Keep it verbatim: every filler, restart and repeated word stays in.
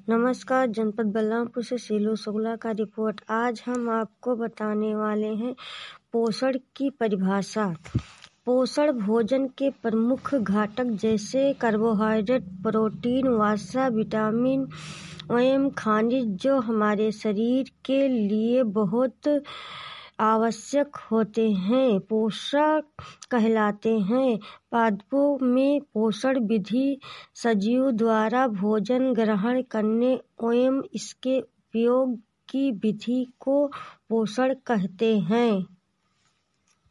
नमस्कार, जनपद बलरामपुर से शीलू शुक्ला का रिपोर्ट। आज हम आपको बताने वाले हैं पोषण की परिभाषा। पोषण भोजन के प्रमुख घटक जैसे कार्बोहाइड्रेट, प्रोटीन, वसा, विटामिन एवं खनिज जो हमारे शरीर के लिए बहुत आवश्यक होते हैं, पोषक कहलाते हैं। पादपों में पोषण विधि सजीव द्वारा भोजन ग्रहण करने एवं इसके उपयोग की विधि को पोषण कहते हैं।